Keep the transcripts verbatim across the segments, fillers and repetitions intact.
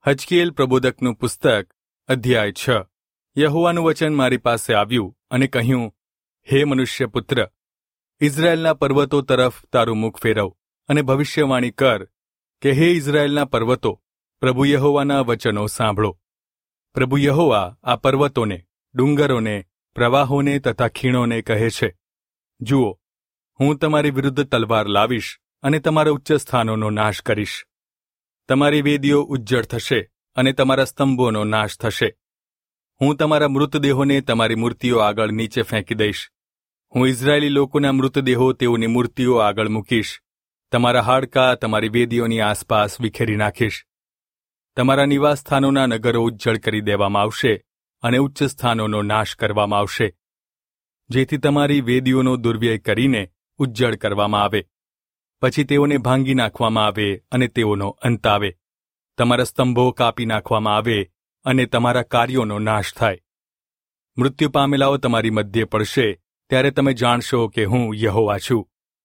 હજકીએલ પ્રબોધકનું પુસ્તક અધ્યાય છ. યહોવાનું વચન મારી પાસે આવ્યું અને કહ્યું, હે મનુષ્ય પુત્ર, ઇઝરાયેલના પર્વતો તરફ તારું મુખ ફેરવ અને ભવિષ્યવાણી કર કે હે ઇઝરાયેલના પર્વતો, પ્રભુ યહોવાના વચનો સાંભળો. પ્રભુ યહોવા આ પર્વતોને, ડુંગરોને, પ્રવાહોને તથા ખીણોને કહે છે, જુઓ, હું તમારી વિરુદ્ધ તલવાર લાવીશ અને તમારા ઉચ્ચ સ્થાનોનો નાશ કરીશ. તમારી વેદીઓ ઉજ્જડ થશે અને તમારા સ્તંભોનો નાશ થશે. હું તમારા મૃતદેહોને તમારી મૂર્તિઓ આગળ નીચે ફેંકી દઈશ. હું ઇઝરાયેલી લોકોના મૃતદેહો તેઓની મૂર્તિઓ આગળ મૂકીશ. તમારા હાડકાં તમારી વેદીઓની આસપાસ વિખેરી નાખીશ. તમારા નિવાસ સ્થાનોના નગરો ઉજ્જડ કરી દેવામાં આવશે અને ઉચ્ચ સ્થાનોનો નાશ કરવામાં આવશે, જેથી તમારી વેદીઓનો દુર્વ્યય કરીને ઉજ્જડ કરવામાં આવે. પછી તેઓને ભાંગી નાખવામાં આવે અને તેઓનો અંત આવે. તમારા સ્તંભો કાપી નાખવામાં આવે અને તમારા કાર્યોનો નાશ થાય. મૃત્યુ પામેલાઓ તમારી મધ્યે પડશે, ત્યારે તમે જાણશો કે હું યહોવા છું.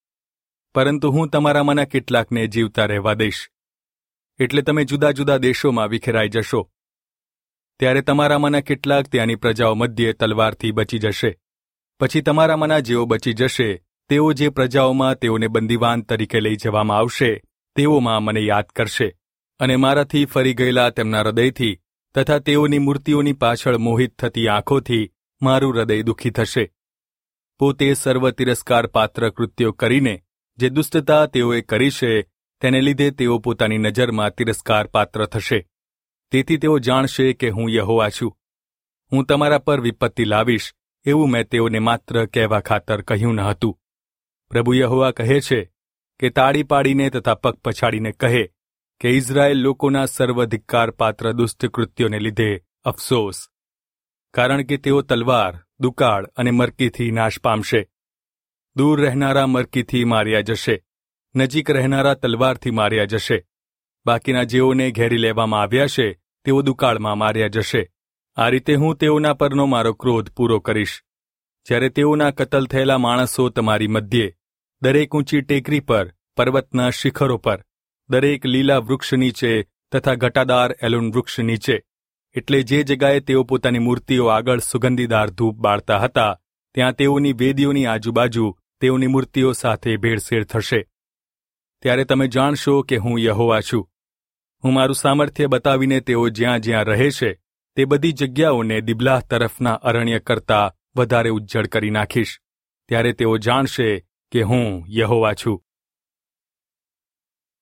પરંતુ હું તમારામાંના કેટલાકને જીવતા રહેવા દઈશ, એટલે તમે જુદા જુદા દેશોમાં વિખેરાઈ જશો. ત્યારે તમારામાંના કેટલાક ત્યાંની પ્રજાઓ મધ્યે તલવારથી બચી જશે. પછી તમારામાંના જેઓ બચી જશે, તેઓ જે પ્રજાઓમાં તેઓને બંદીવાન તરીકે લઈ જવામાં આવશે, તેઓમાં મને યાદ કરશે અને મારાથી ફરી ગયેલા તેમના હૃદયથી તથા તેઓની મૂર્તિઓની પાછળ મોહિત થતી આંખોથી મારું હૃદય દુઃખી થશે. પોતે સર્વ તિરસ્કાર પાત્ર કૃત્યો કરીને જે દુષ્ટતા તેઓએ કરી છે, તેને લીધે તેઓ પોતાની નજરમાં તિરસ્કાર પાત્ર થશે. તેથી તેઓ જાણશે કે હું યહોવા છું. હું તમારા પર વિપત્તિ લાવીશ, એવું મેં તેઓને માત્ર કહેવા ખાતર કહ્યું ન હતું. પ્રભુ યહોવા કહે છે કે તાળી પાડીને તથા પગ પછાડીને કહે કે ઇઝરાયેલ લોકોના સર્વધિક્કાર પાત્ર દુષ્ટ કૃત્યોને લીધે અફસોસ, કારણ કે તેઓ તલવાર, દુકાળ અને મરકીથી નાશ પામશે. દૂર રહેનારા મરકીથી માર્યા જશે, નજીક રહેનારા તલવારથી માર્યા જશે. બાકીના જેઓને ઘેરી લેવામાં આવ્યા છે, તેઓ દુકાળમાં માર્યા જશે. આ રીતે હું તેઓના પરનો મારો ક્રોધ પૂરો કરીશ. જ્યારે તેઓના કતલ થયેલા માણસો તમારી મધ્યે, દરેક ઊંચી ટેકરી પર, પર્વતના શિખરો પર, દરેક લીલા વૃક્ષ નીચે તથા ઘટાદાર એલુન વૃક્ષ નીચે, એટલે જે જગાએ તેઓ પોતાની મૂર્તિઓ આગળ સુગંધીદાર ધૂપ બાળતા હતા, ત્યાં તેઓની વેદીઓની આજુબાજુ તેઓની મૂર્તિઓ સાથે ભેળસેળ થશે. ત્યારે તમે જાણશો કે હું યહોવા છું. હું મારું સામર્થ્ય બતાવીને તેઓ જ્યાં જ્યાં રહે છે, તે બધી જગ્યાઓને દિબલાહ તરફના અરણ્ય કરતાં વધારે ઉજ્જડ કરી નાખીશ. ત્યારે તેઓ જાણશે કે હું યહોવા છું.